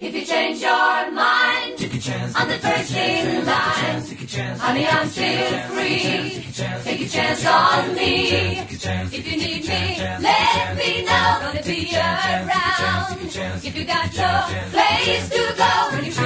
If you change your mind, take a chance. I'm the first in line. Take a chance. Honey, I'm still free. Take a chance on me. If you need me, let me know. Gonna be around. If you got no place to go,